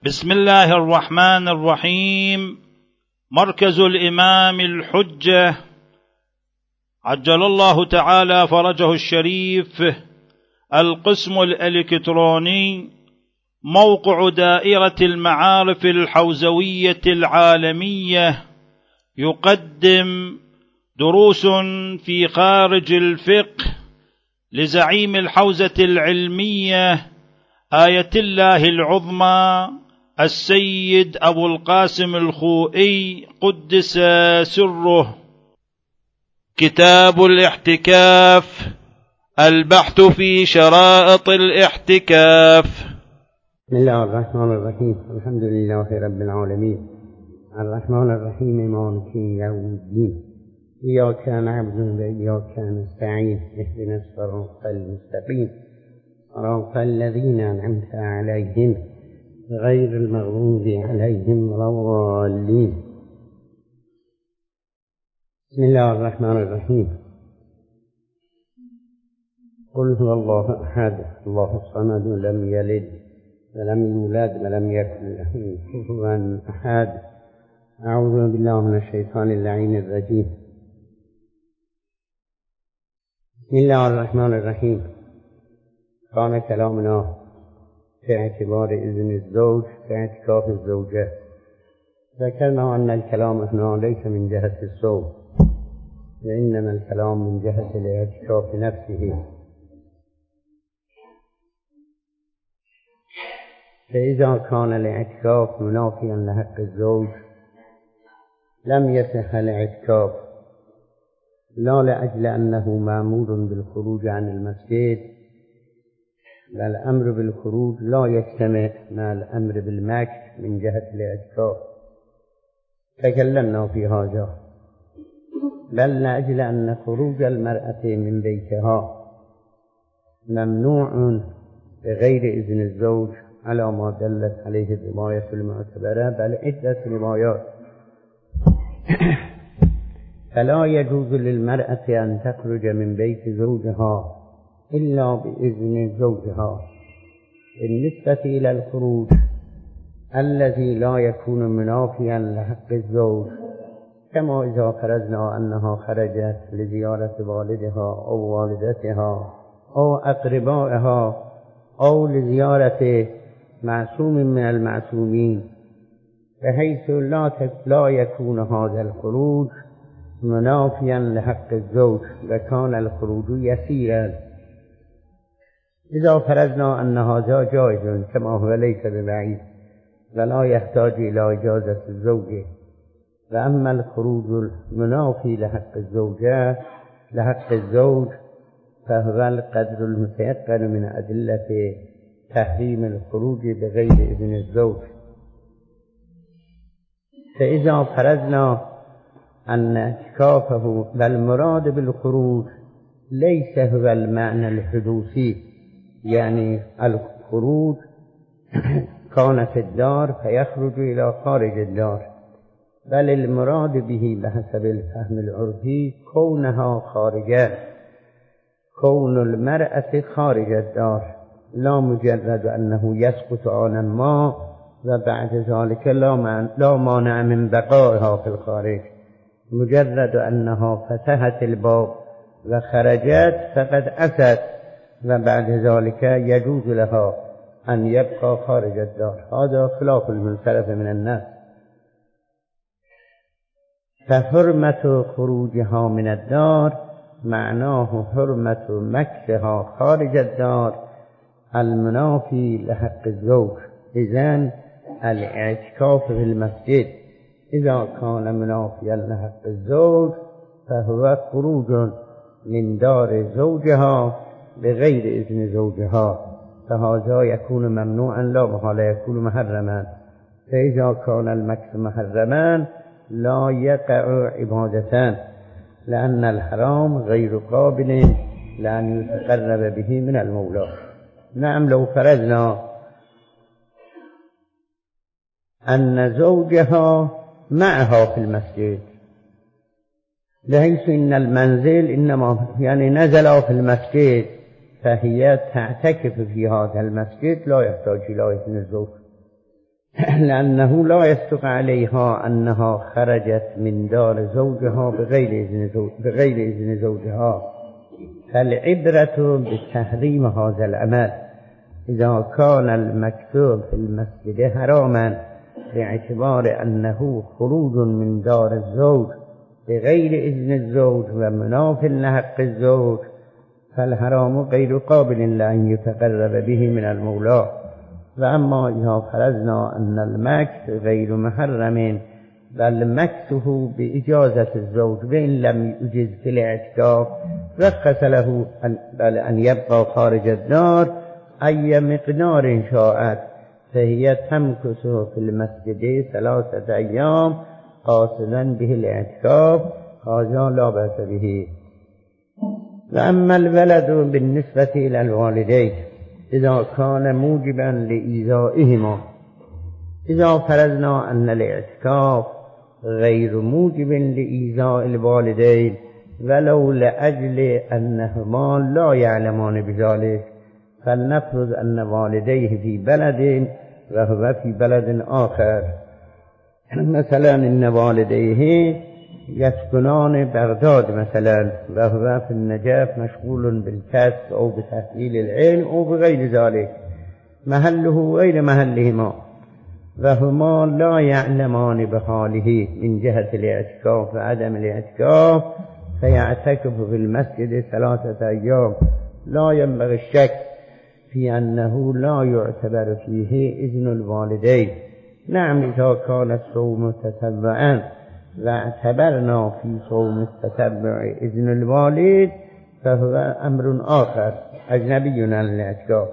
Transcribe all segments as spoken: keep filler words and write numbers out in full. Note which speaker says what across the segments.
Speaker 1: بسم الله الرحمن الرحيم. مركز الإمام الحجة عجل الله تعالى فرجه الشريف، القسم الإلكتروني، موقع دائرة المعارف الحوزوية العالمية، يقدم دروس في خارج الفقه لزعيم الحوزة العلمية آية الله العظمى السيد أبو القاسم الخوئي قدس سره. كتاب الاحتكاف، البحث في شرائط الاحتكاف.
Speaker 2: بسم الله الرحمن الرحيم. الحمد لله رب العالمين، الرحمن الرحيم، مالك يوم الدين، إياك نعبد وإياك نستعين، اهدنا الصراط المستقيم، صراط الذين أنعمت عليهم غير المغضوب عليهم ولا الضالين. بسم الله الرحمن الرحيم. قل هو الله أحد الله الصمد لم يلد ولم يولد ولم يكن له كفوا أحد. أعوذ بالله من الشيطان اللعين الرجيم. بسم الله الرحمن الرحيم. كان كلامنا في اعتبار إذن الزوج في اعتكاف الزوجة. ذكرنا أن الكلام هنا ليس من جهة الصوم، وإنما الكلام من جهة الاعتكاف نفسه. فإذا كان الاعتكاف منافيا لحق الزوج لم يصح الاعتكاف، لا لأجل أنه مأمور بالخروج عن المسجد، بل الأمر بالخروج لا يجتمع مع الأمر بالمكث من جهة الاعتكاف، تكلمنا في هذا. بل لأجل أن خروج المرأة من بيتها ممنوع بغير إذن الزوج على ما دلت عليه الرواية المعتبرة، بل عدة روايات. فلا يجوز للمرأة أن تخرج من بيت زوجها إلا بإذن زوجها. بالنسبة إلى الخروج الذي لا يكون منافيا لحق الزوج، كما إذا فرضنا أنها خرجت لزيارة والدها أو والدتها أو أقربائها أو لزيارة معصوم من المعصومين، بحيث لا, لا يكون هذا الخروج منافيا لحق الزوج وكان الخروج يسيرا. إذا فرضنا أن هذا جائز كما هو ليس ببعيد ولا يحتاج إلى إجازة الزوجة. وأما الخروج المنافي لحق الزوجة لحق الزوج فهو القدر المتيقن من أدلة تحريم الخروج بغير إذن الزوج. فإذا فرضنا أن اعتكافه والمراد بالخروج ليس هو المعنى الحدوثي، يعني الخروج كان في الدار فيخرج إلى خارج الدار، بل المراد به بحسب الفهم العرفي كونها خارجة، كون المرأة خارج الدار، لا مجرد أنه يسقط عن ما وبعد ذلك لا مانع من بقائها في الخارج، مجرد أنها فتحت الباب وخرجت فقد أتت وبعد ذلك يجوز لها أن يبقى خارج الدار. هذا خلاف المنصرف من الناس. فحرمة خروجها من الدار معناه حرمة مكثها خارج الدار المنافي لحق الزوج. إذن الاعتكاف في المسجد إذا كان منافيا لحق الزوج فهو خروج من دار زوجها بغير إذن زوجها، فهذا يكون ممنوعا لا محالة يكون محرما. فإذا كان المكث محرما لا يقع عبادتان، لأن الحرام غير قابل لأن يتقرب به من المولى. نعم، لو فرضنا أن زوجها معها في المسجد، بحيث إن المنزل إنما يعني نزل في المسجد فهي تعتكف في هذا المسجد لا يحتاج إلى إذن الزوج. لأنه لا يصدق عليها أنها خرجت من دار زوجها بغير إذن, زوج بغير إذن زوجها، فالعبرة بتحريم هذا العمل. إذا كان المكتوب في المسجد حراما باعتبار أنه خروج من دار الزوج بغير إذن الزوج ومناف لحق الزوج، فالحرام غير قابل لأن يتقرب به من المولى. وأما إذا فرضنا أن المكث غير محرم بل مكثه بإجازة الزوج وإن لم يجز في الاعتكاف، رخص له أن, بل أن يبقى خارج الدار أي مقدار شاءت، فهي تمكث في المسجد ثلاثة أيام قاصدا به الاعتكاف، هذا لا بأس به. وأما الولد بالنسبة إلى الوالدين إذا كان موجبا لإيذائهما، إذا فرضنا أن الاعتكاف غير موجب لإيذاء الوالدين ولو لأجل أنهما لا يعلمان بذلك، فلنفرض أن والديه في بلد وهو في بلد آخر، مثلا إن والديه يسكنان بغداد مثلا وهو في النجف مشغول بالكسب أو بتحصيل العلم أو بغير ذلك، محله غير محلهما، وهما لا يعلمان بحاله من جهة الاعتكاف وعدم الاعتكاف، فيعتكف في المسجد ثلاثة أيام. لا ينبغي الشك في أنه لا يعتبر فيه إذن الوالدين. نعم إذا كان الصوم تتبعا واعتبرنا في صوم التتبع إذن الوالد فهو أمر آخر أجنبي عن الاعتكاف.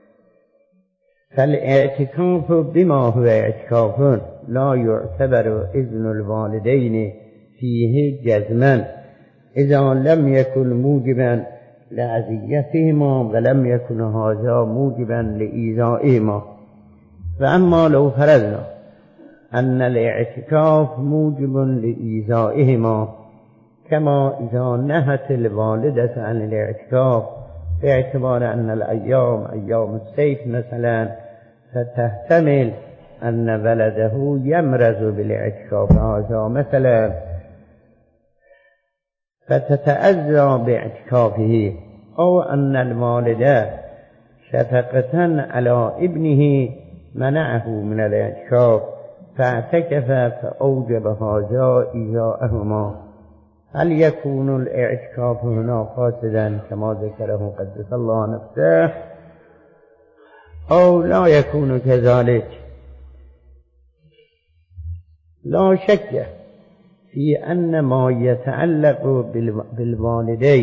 Speaker 2: فالاعتكاف بما هو اعتكاف لا يعتبر إذن الوالدين فيه جزما إذا لم يكن موجبا لأذيتهما ولم يكن هذا موجبا لإيذائهما. فأما لو فرضنا أن الاعتكاف موجب لإيذائهما كما إذا نهت الوالدة عن الاعتكاف باعتبار أن الأيام أيام الصيف مثلا، فتحتمل أن ولده يمرض بالاعتكاف هذا مثلا فتتأذى باعتكافه، أو أن الوالدة شفقة على ابنه منعه من الاعتكاف فاعتكف فأوجب هذا إيذاءهما، هل يكون الاعتكاف هنا فاسدا كما ذكره قدس الله نفسه أو لا يكون كذلك؟ لا شك في أن ما يتعلق بالوالدين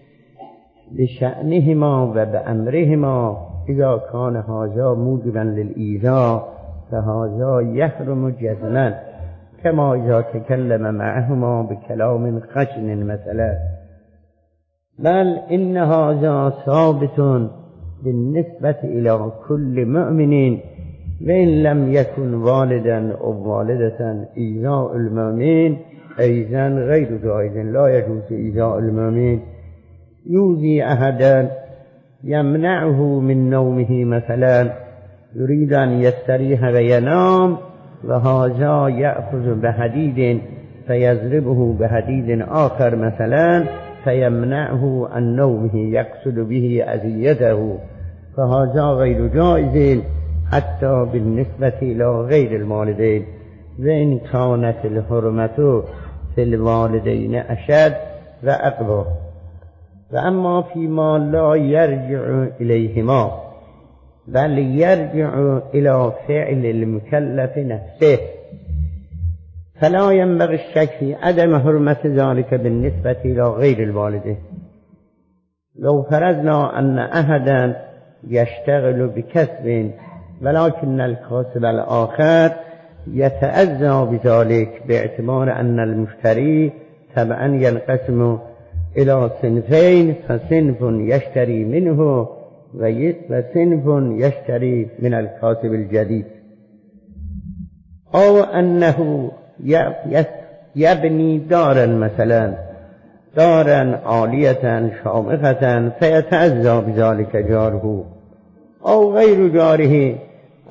Speaker 2: بشأنهما وبأمرهما إذا كان هذا موجبا للإيذاء فهذا يحرم جزما، كما إذا تكلم معهما بكلام خشن مثلا، بل إن هذا ثابت بالنسبة إلى كل مؤمن، وإن لم يكن والدا أو والدة إيذاء المؤمن أيضا غير جائز، لا يجوز إيذاء المؤمن. يؤذي أحدا يمنعه من نومه مثلا، يريد أن يستريح وينام وهذا يأخذ بحديد فيضربه بحديد آخر مثلا فيمنعه عن نومه يقصد به أذيته، فهذا غير جائز حتى بالنسبة إلى غير الوالدين، وإن كانت الحرمة في الوالدين أشد وأقوى. وأما فيما لا يرجع إليهما بل يرجع إلى فعل المكلف نفسه فلا ينبغي الشك في عدم حرمة ذلك بالنسبة إلى غير الوالدين. لو فرضنا أن أحدا يشتغل بكسب ولكن الكاسب الآخر يتأذى بذلك باعتبار أن المشتري طبعا ينقسم إلى صنفين، فصنف يشتري منه وصنف يشتري من الكاسب الجديد، أو أنه يبني دارا مثلا دارا عالية شامخة فيتأذى بذلك جاره، أو غير جاره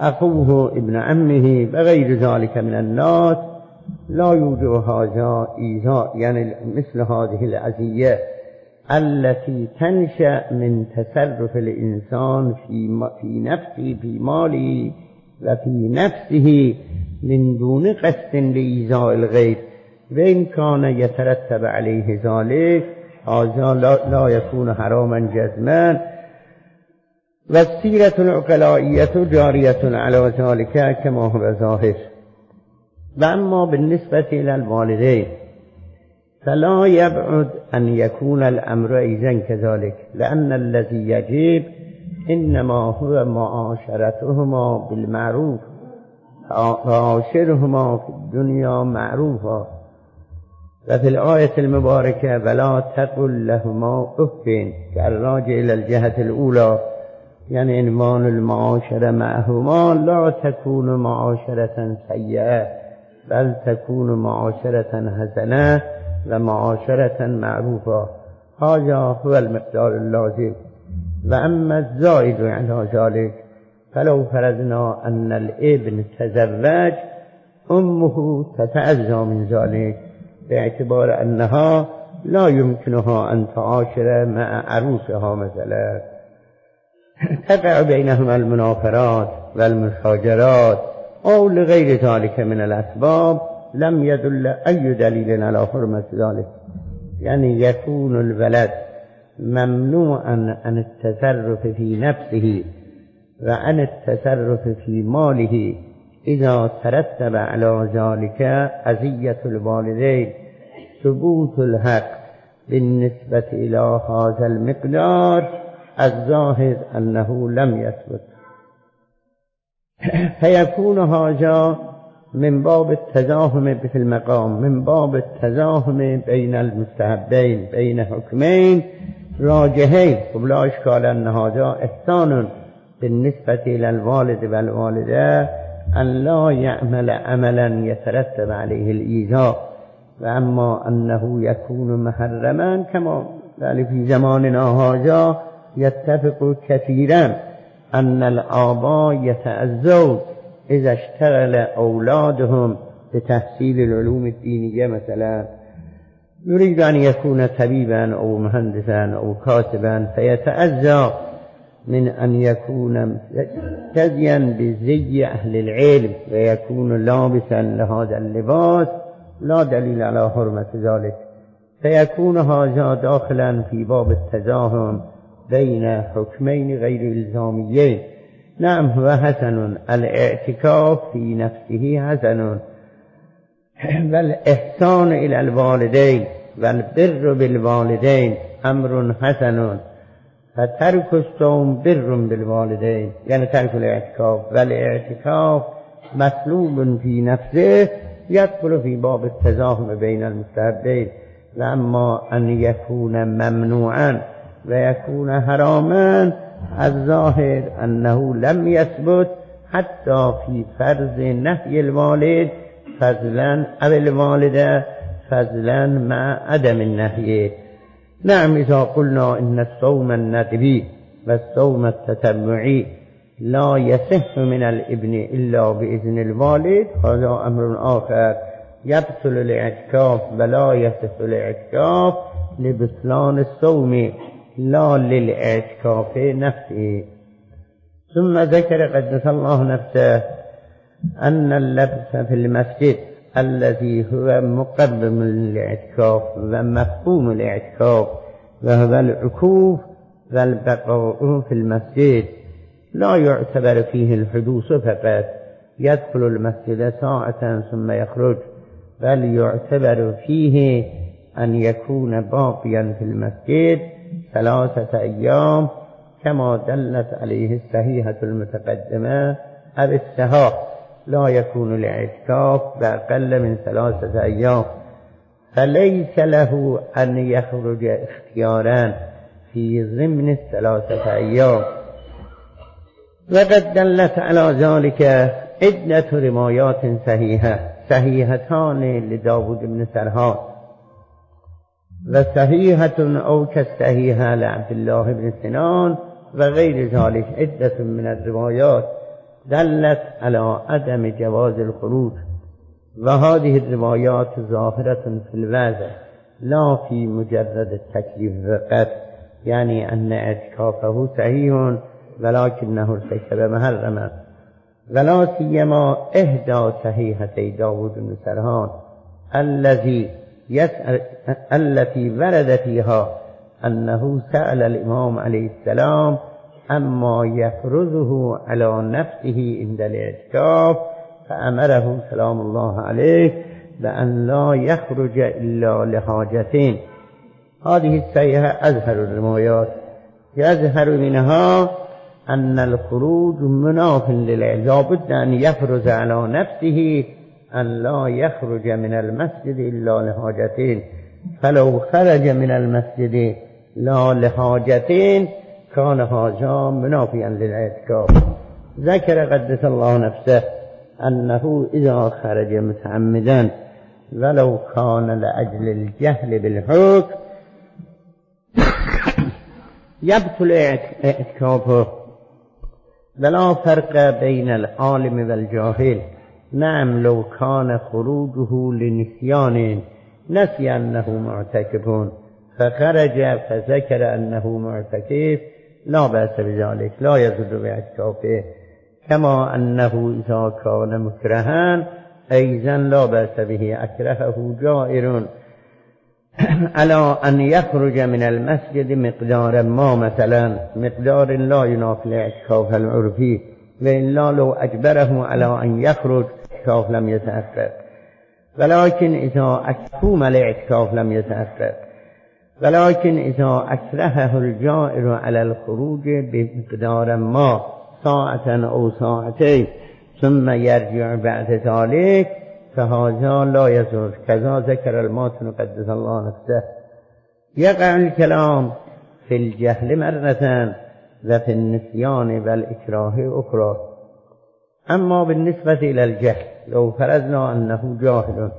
Speaker 2: أخوه ابن عمه وغير ذلك من الناس لا يوجد هذا إيذاء، يعني مثل هذه الأذية التي تنشأ من تصرف الإنسان في في نفسه في ماله وفي نفسه من دون قصد لإيذاء الغير، وإن كان يترتب عليه ذلك هذا لا, لا يكون حراما جزما. والسيرة العقلائية جارية على ذلك كما هو ظاهر. وأما بالنسبة إلى الوالدين فلا يبعد أن يكون الأمر أيضا كذلك، لأن الذي يجب إنما هو معاشرتهما بالمعروف، وعاشرهما في الدنيا معروفا. وفي الآية المباركة ولا تقل لهما أف، كالراجع إلى الجهة الأولى، يعني عنوان المعاشرة معهما لا تكون معاشرة سيئة بل تكون معاشرة حسنة ومعاشرة معروفة. هذا هو المقدار اللازم. وأما الزائد على ذلك فلو فرضنا أن الابن تزوج أمه تتأذى من ذلك باعتبار أنها لا يمكنها أن تعاشر مع عروسها مثلا، تقع بينهما المنافرات والمشاجرات أو لغير ذلك من الأسباب، لم يدل أي دليل على حرمة ذلك. يعني يكون الولد ممنوعا عن التصرف في نفسه وعن التصرف في ماله إذا ترتب على ذلك أذية الوالدين ثبوت الحق بالنسبة إلى هذا المقدار الظاهر أنه لم يثبت، فيكون هذا من باب التزاحم في المقام، من باب التزاحم بين المستحبين، بين حكمين راجحين. ولا إشكال أن هذا إحسان بالنسبة إلى الوالد والوالدة أن لا يعمل عملا يترتب عليه الإيذاء، وأما أنه يكون محرما كما في زماننا هذا يتفق كثيرا أن الآباء يتأذون إذا اشتغل أولادهم بتحصيل العلوم الدينية، مثلا يريد أن يكون طبيبا أو مهندسا أو كاتبا فيتأذى من أن يكون تزين بزي أهل العلم ويكون لابسا لهذا اللباس، لا دليل على حرمة ذلك، فيكون هذا داخلا في باب التزاحم بين حكمين غير إلزاميين. نعم هو حسن، الاعتكاف في نفسه حسن، والإحسان إلى الوالدين والبر بالوالدين أمر حسن، فترك الصوم بر بالوالدين يعني ترك الاعتكاف، والاعتكاف مطلوب في نفسه يدخل في باب التزاحم بين المستحبين. لما أن يكون ممنوعا ويكون حراما الظاهر أنه لم يثبت حتى في فرض نهي الوالد فضلا أو الوالدة فضلا مع عدم النهي. نعم إذا قلنا إن الصوم الندبي والصوم التتبعي لا يصح من الابن إلا بإذن الوالد هذا أمر آخر، يبطل الاعتكاف ولا يصح الاعتكاف لبطلان الصوم لا للاعتكاف نفسه. ثم ذكر قدس الله نفسه أن اللبس في المسجد الذي هو مقدم للاعتكاف ومفهوم الاعتكاف وهو العكوف والبقاء في المسجد لا يعتبر فيه الحدوث فقط، يدخل المسجد ساعة ثم يخرج، بل يعتبر فيه أن يكون باقيا في المسجد ثلاثة أيام كما دلت عليه الصحيحة المتقدمة أو الصحاح، لا يكون الاعتكاف بأقل من ثلاثة أيام، فليس له أن يخرج اختيارا في ضمن الثلاثة أيام. وقد دلت على ذلك عدة روايات صحيحة صحيحتان لداود بن سرحان وصحيحة أو كالصحيحة لعبد الله بن سنان وغير ذلك عدة من الروايات دلت على عدم جواز الخروج، وهذه الروايات ظاهرة في الوضع لا في مجرد التكليف فقط، يعني أن اعتكافه صحيح ولكنه ارتكب محرما، ولا سيما إحدى صحيحتي داود بن سرحان الذي يسأل التي ورد فيها أنه سأل الإمام عليه السلام أما يفرضه على نفسه عند الاعتكاف، فأمره سلام الله عليه بأن لا يخرج إلا لحاجتين. هذه الصحيحة أظهر الروايات، يظهر منها أن الخروج مناف للعلم، لا بد أن يفرض على نفسه أن لا يخرج من المسجد إلا لحاجتين، فلو خرج من المسجد لا لحاجتين كان هذا منافيا للاعتكاف. ذكر قدس الله نفسه أنه إذا خرج متعمدا ولو كان لأجل الجهل بالحكم يبطل اعتكافه، ولا فرق بين العالم والجاهل. نعم لو كان خروجه لنسيان نسي أنه معتكف فخرج فذكر أنه معتكف لا بأس بذلك، لا يضر باعتكافه، كما أنه إذا كان مكرها أيضا لا بأس به، أكرهه جائر على أن يخرج من المسجد مقدار ما، مثلا مقدار لا ينافي الاعتكاف العرفي، وإلا لو أجبره على أن يخرج الاعتكاف لم يتحقق، ولكن إذا أكتم الاعتكاف لم يتحقق، ولكن إذا أكرهه الجائر على الخروج بمقدار ما ساعة أو ساعتين ثم يرجع بعد ذلك فهذا لا يضر، كذا ذكر الماتن قدس الله نفسه. يقع الكلام في الجهل مرة وفي النسيان والإكراه أخرى. أما بالنسبة إلى الجهل لو فرضنا أنه جاهل،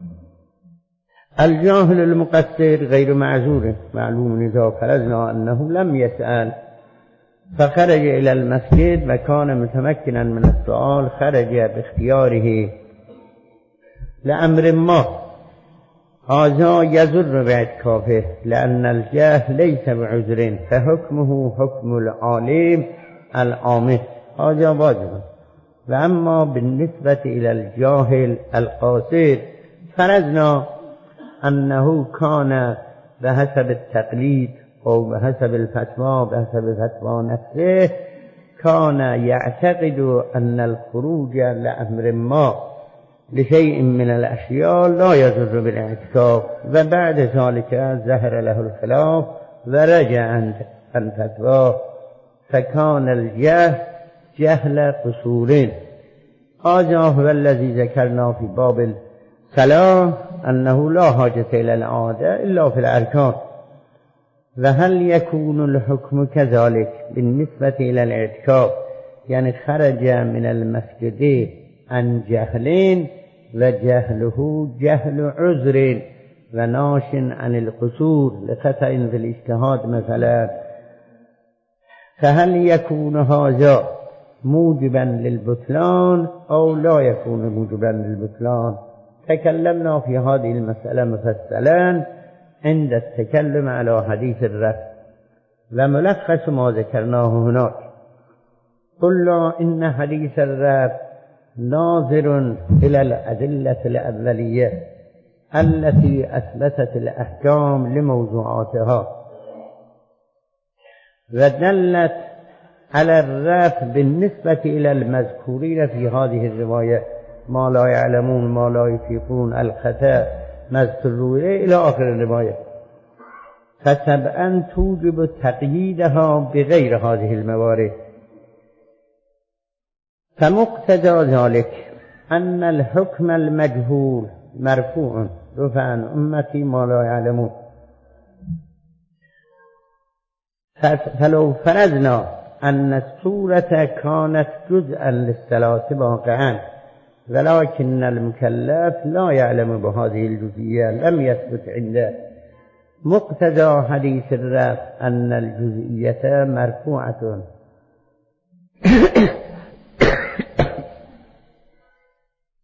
Speaker 2: الجاهل المقصر غير معذور، معلوم إذا فرضنا أنه لم يسأل فخرج إلى المسجد وكان متمكنا من السؤال، خرج باختياره لأمر ما، هذا يضر باعتكافه لأن الجهل ليس بعذر، فحكمه حكم العالم العامل، هذا واجب. وأما بالنسبة إلى الجاهل القاصر فرضنا أنه كان بحسب التقليد أو بحسب الفتوى بحسب فتوى نفسه كان يعتقد أن الخروج لأمر ما لشيء من الأشياء لا يضر بالاعتكاف، وبعد ذلك ظهر له الخلاف ورجع عن فتواه، فكان الجهل جهل قصور. هذا هو الذي ذكرنا في باب الصلاة أنه لا حاجة إلى العادة إلا في الأركان. وهل يكون الحكم كذلك بالنسبة إلى الاعتكاف؟ يعني خرج من المسجد عن جهل وجهله جهل عذر وناش عن القصور لخطأ في الاجتهاد مثلا، فهل يكون هذا موجبا للبطلان أو لا يكون موجبا للبطلان؟ تكلمنا في هذه المسألة مفصلا عند التكلم على حديث الرفع، وملخص ما ذكرناه هناك قلنا إن حديث الرفع ناظر إلى الأدلة الأولية التي أثبتت الأحكام لموضوعاتها، ودلت على الرفع بالنسبة إلى المذكورين في هذه الرواية، ما لا يعلمون ما لا يفيقون الخطأ مذكور إلى آخر الرواية، فسبعا توجب تقييدها بغير هذه الموارد. فمقتضى ذلك أن الحكم المجهول مرفوع، رفع عن أمتي ما لا يعلمون. فلو فرضنا أن السورة كانت جزءا للصلاة واقعا ولكن المكلف لا يعلم بهذه الجزئية لم يثبت عنده، مقتضى حديث الرفع أن الجزئية مرفوعة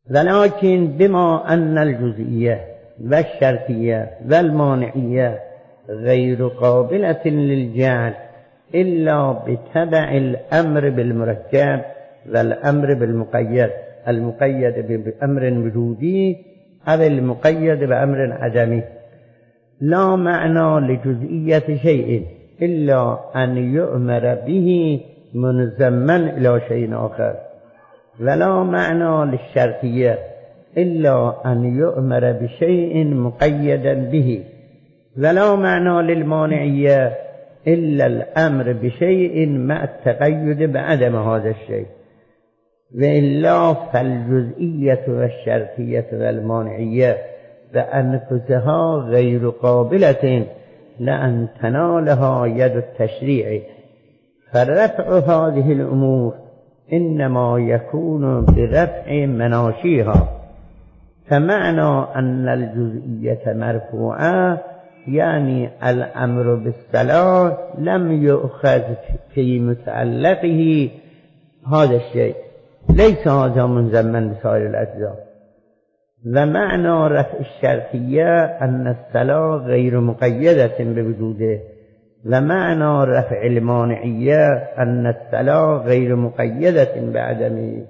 Speaker 2: ولكن بما أن الجزئية والشرطية والمانعية غير قابلة للجعل إلا بتبع الأمر بالمركب والأمر بالمقيد، المقيد بأمر وجودي أو المقيد بأمر عدمي، لا معنى لجزئية شيء إلا أن يؤمر به منزما إلى شيء آخر، ولا معنى للشرطية إلا أن يؤمر بشيء مقيدا به، ولا معنى للمانعية إلا الأمر بشيء مع التقيد بعدم هذا الشيء. وإلا فالجزئية والشرطية والمانعية بأنفسها غير قابلة لأن تنالها يد التشريع، فرفع هذه الأمور إنما يكون برفع مناشيها. فمعنى أن الجزئية مرفوعة يعني الأمر بالصلاة لم يؤخذ في متعلقه هذا الشيء، ليس هذا منزما بسائر الأجزاء. ومعنى رفع الشرطية أن الصلاة غير مقيدة بوجوده، ومعنى رفع المانعية أن الصلاة غير مقيدة بعدمه.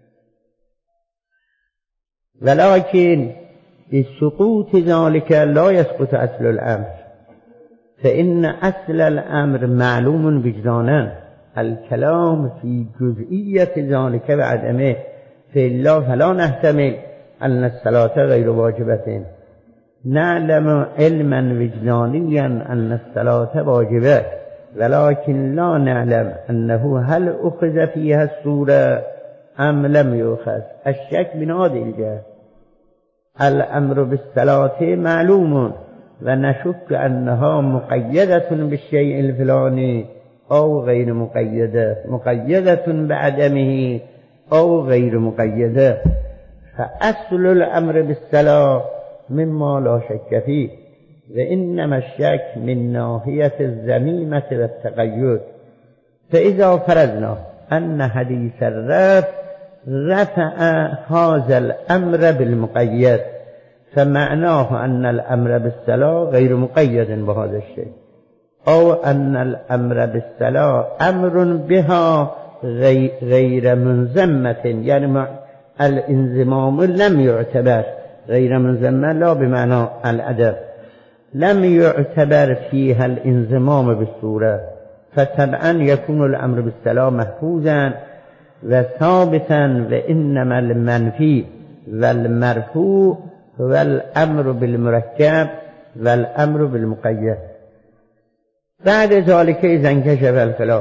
Speaker 2: ولكن بسقوط ذلك لا يسقط أصل الأمر، فإن أصل الأمر معلوم وجدانا، الكلام في جزئية ذلك بعدمه، فإلا فلا نحتمل أن الصلاة غير واجبة. نعلم علما وجدانيا أن الصلاة واجبة، ولكن لا نعلم أنه هل أخذ فيها الصورة أم لم يؤخذ. الشك من هذه الجهة. الأمر بالصلاة معلوم ونشك أنها مقيدة بالشيء الفلاني أو غير مقيدة، مقيدة بعدمه أو غير مقيدة. فأصل الأمر بالصلاة مما لا شك فيه، وإنما الشك من ناحية الذميمة والتقيد. فإذا فرضنا أن حديث الرفع رفع هذا الأمر بالمقيد، فمعناه أن الأمر بالصلاة غير مقيد بهذا الشيء، أو أن الأمر بالصلاة أمر بها غير منزمة، يعني الانزمام لم يعتبر، غير منزمة لا بمعنى الأدب، لم يعتبر فيها الانزمام بالصورة، فطبعا يكون الأمر بالصلاة محفوظا وثابتا. وإنما المنفي والمرفوع والأمر بالمركب والأمر بالمقيد. بعد ذلك إذا انكشف الخلاف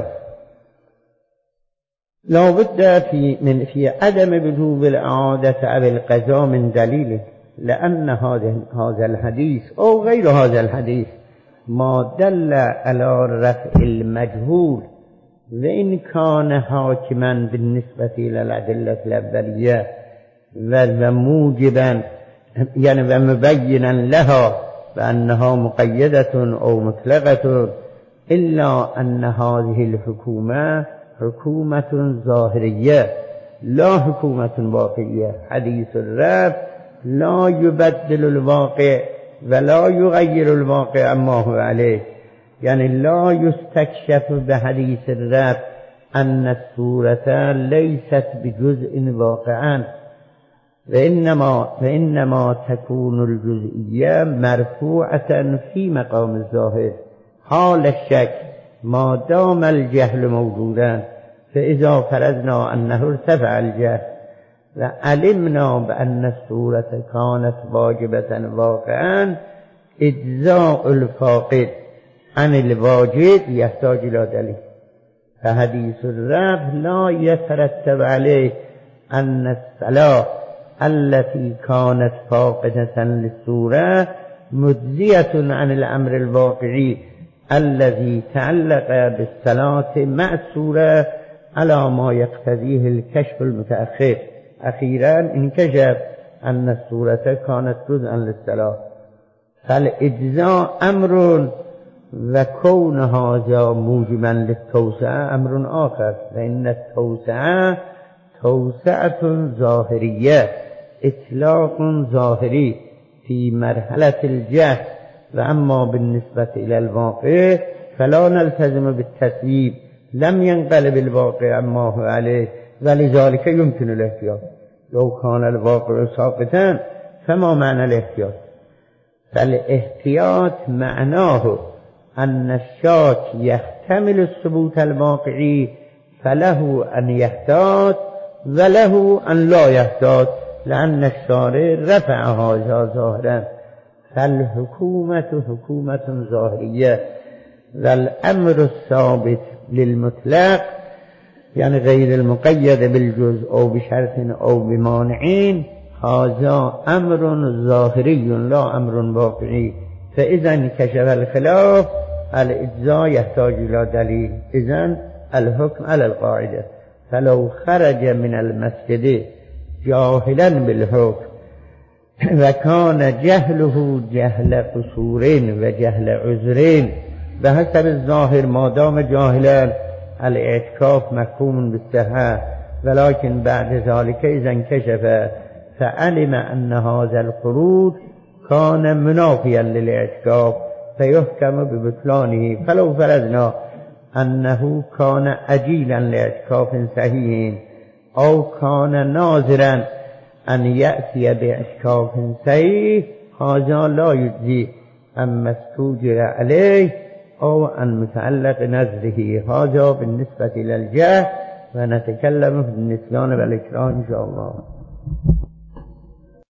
Speaker 2: لا بد في من في عدم وجوب الإعادة أو القضاء من دليل، لأن هذا هذا الحديث أو غير هذا الحديث ما دل على رفع المجهول، وإن كان حاكما بالنسبة إلى الأدلة الأولية وموجبا يعني ومبينا لها بأنها مقيدة أو مطلقة، إلا أن هذه الحكومة حكومة ظاهرية لا حكومة واقعية. حديث الرفع لا يبدل الواقع ولا يغير الواقع عما هو عليه، يعني لا يستكشف بحديث الرفع أن الصورة ليست بجزء واقعا، وإنما, وإنما تكون الجزئية مرفوعة في مقام الظاهر حال الشك ما دام الجهل موجودا. فإذا فرضنا أنه ارتفع الجهل وعلمنا بأن الصورة كانت واجبة واقعا، إجزاء الفاقد عن الواجب يحتاج إلى دليل. فحديث الرفع لا يترتب عليه أن الصلاة التي كانت فاقدة للصورة مجزية عن الأمر الواقعي الذي تعلق بالصلاة مع الصورة على ما يقتضيه الكشف المتأخر. أخيرا انكشف أن الصورة كانت جزءا للصلاة، فالإجزاء أمر وكون هذا موجبا للتوسعة أمر آخر، فإن التوسعة توسعة ظاهرية إطلاق ظاهري في مرحلة الجهل، وأما بالنسبة إلى الواقع فلا نلتزم بالتسويب، لم ينقلب الواقع عما هو عليه، ولذلك يمكن الاحتياط. لو كان الواقع ساقطا فما معنى الاحتياط؟ فالاحتياط معناه أن الشاك يحتمل الثبوت الواقعي، فله أن يحتاط وله أن لا يحتاط، لأن الشارع رفع هذا ظاهرا. فالحكومة حكومة ظاهرية، والأمر الثابت للمطلق يعني غير المقيد بالجزء أو بشرط أو بمانعين، هذا أمر ظاهري لا أمر واقعي. فإذا انكشف الخلاف الإجزاء يحتاج إلى دليل، إذن الحكم على القاعدة. فلو خرج من المسجد جاهلا بالحكم وكان جهله جهل قصورين وجهل عذرين بحسب الظاهر، ما دام جاهلا الاعتكاف محكوم بالصحة، ولكن بعد ذلك إذا انكشف فعلم أن هذا الخروج كان منافيا للاعتكاف فيحكم ببطلانه. فلو فرضنا أنه كان أجيلا لاعتكاف صحيح أو كان ناظرا أن يأتي باعتكاف صحيح، هذا لا يجزي أما استوجر عليه أو أن متعلق نزله. هذا بالنسبة إلى الجهل، ونتكلم في النسيان والإكراه إن شاء الله.